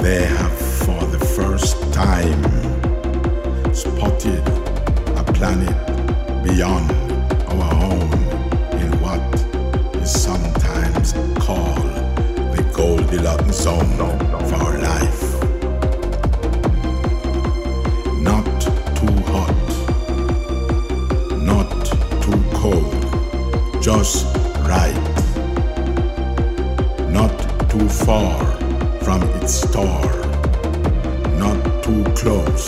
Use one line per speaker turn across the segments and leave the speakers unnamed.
They have for the first time spotted a planet beyond our own in what is sometimes called the Goldilocks zone for life. Not too hot, not too cold, just right. Not too far from its star, not too close.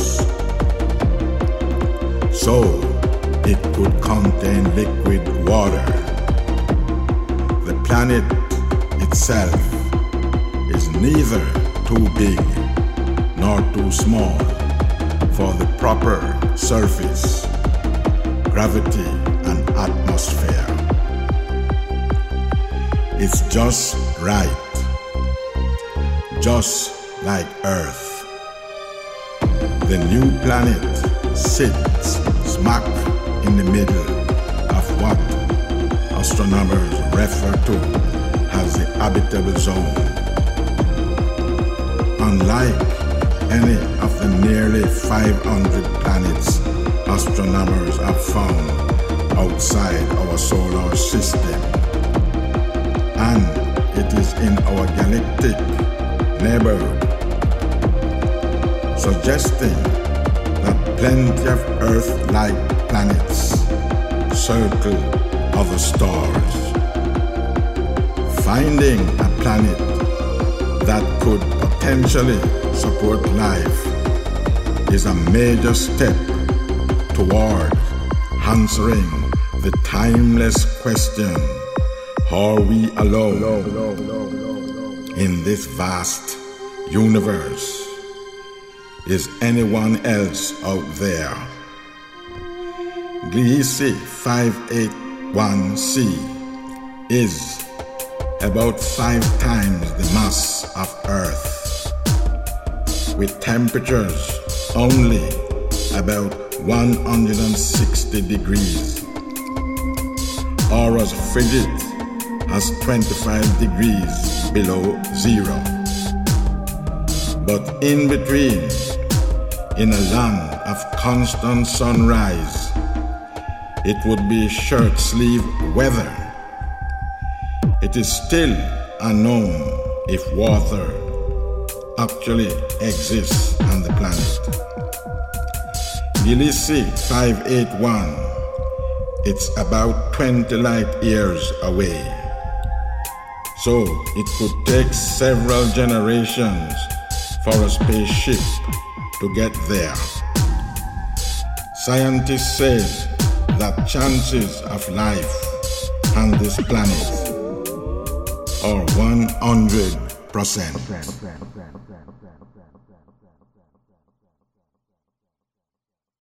So it could contain liquid water. The planet itself is neither too big nor too small for the proper surface, gravity, and atmosphere. It's just right, just like Earth. The new planet sits smack in the middle of what astronomers refer to as the habitable zone. Unlike any of the nearly 500 planets astronomers have found outside our solar system, and it is in our galactic neighborhood, suggesting that plenty of Earth-like planets circle other stars. Finding a planet that could potentially support life is a major step toward answering the timeless question, are we alone in this vast universe? Is anyone else out there? Gliese 581c is about 5 times the mass of Earth, with temperatures only about 160 degrees, or as frigid as 25 degrees below zero. But in between, in a land of constant sunrise, it would be shirt-sleeve weather. It is still unknown if water actually exists on the planet. Gliese 581, it's about 20 light years away. So it could take several generations for a spaceship to get there. Scientists say that chances of life on this planet are 100%.